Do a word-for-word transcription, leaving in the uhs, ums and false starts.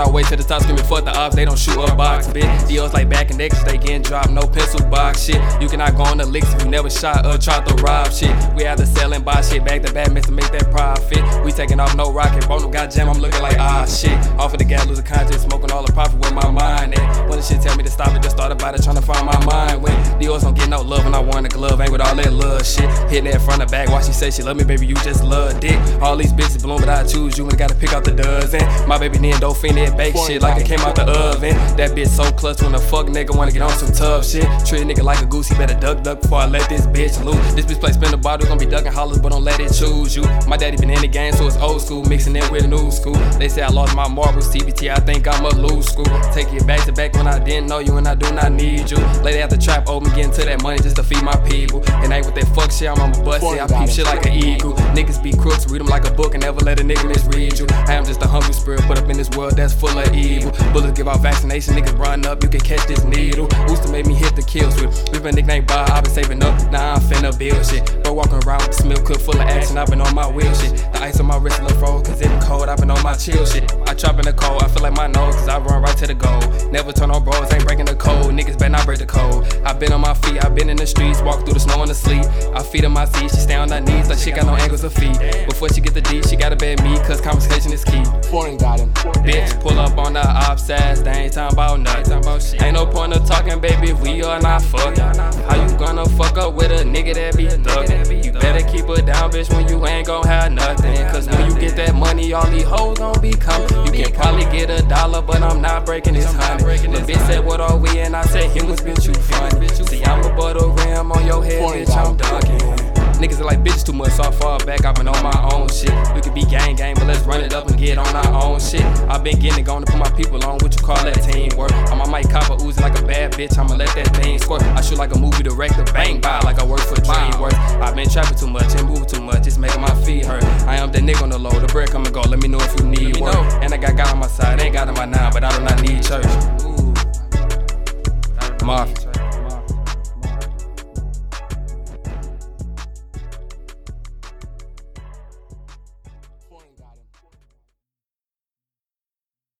our way to the top, screaming fuck the ops, they don't shoot a box, bitch. Deals like back in X, they getting dropped, no pencil box, shit. You cannot go on the licks if you never shot or tried to rob, shit. We had to sell and buy shit back to back, miss to make that profit. We taking off no rocket, bro, no got jam, I'm looking like ah shit. Off of the gas, losing content, smoking all the profit with my mind. And when the shit tell me to stop it, just thought about it, trying to find my mind. When Dios don't get no love when I want a glove, ain't with all that love shit. Hitting that front and back, why she say she love me, baby, you just love dick. All these bitches bloom, but I choose you and gotta pick out the dozen. My baby Nendo fiend that bake shit like it came out the oven. That bitch so clutch when a fuck nigga wanna get on some tough shit. Treat a nigga like a goose, he better duck duck before I let this bitch loose. This bitch play spin the bottle, gonna be ducking hollers, but don't let it choose you. My daddy been in the game, so it's old school, mixing it with new school. They say I lost my marbles, T B T, I think I'm a lose school. Take it back to back when I didn't know you and I do not need you. Lady at the trap, open, getting to that money just to feed my people. And ain't with that fuck shit, I'm on my bust it, I peep shit like an eagle. Niggas be crooks, read them like a book and never let a nigga misread you. I am just a hungry spirit put up in this world that's full of evil. Bullets give out vaccination, niggas run up, you can catch this needle. Used to make me hit the kill switch. We been nicknamed Bob, I been saving up, now I'm finna build shit. Bro walking around with the milk cook full of action, I been on my wheel shit. The ice on my wrist look froze, cause it been cold, I been on my chill shit. I trap in the cold, I feel like my nose, cause I run right to the goal. Never turn on bros, ain't breaking the code, niggas better not break the code. I been on my feet, I been in the streets, walk through the snow in the sleet. I feed in my seat, she stay on her knees like she got no ankles or feet. Before she get the D, she gotta beg me, cause conversation is key. Foreign got him. Bitch, pull up on the ops ass, they ain't talking about nothing. Ain't no point of talking, baby, if we are not fucking. How you gonna fuck up with a nigga that be thuggin'? You better keep her down, bitch, when you ain't gon' have nothing. Cause when you get that money, all these hoes gon' be coming. You can probably get a dollar, but I'm not breaking this honey. The bitch said, what are we? And I said, humans, bitch, you funny. See, I'm a butter rim on your head, bitch, I'm ducking. Niggas are like bitches too much, so I fall back, I've been on my own shit. We could be gang gang, but let's run it up and get on our own shit. I've been getting it, gonna put my people on, what you call that teamwork. I'm on my copper oozing like a bad bitch, I'ma let that thing squirt. I shoot like a movie director, bang by like I work for DreamWorks. I've been trapping too much and moving too much, it's making my feet hurt. I am that nigga on the low, the bread come and go, let me know if you need work. And I got God on my side, ain't got on my nine, but I do not need church. Ooh. Mafia.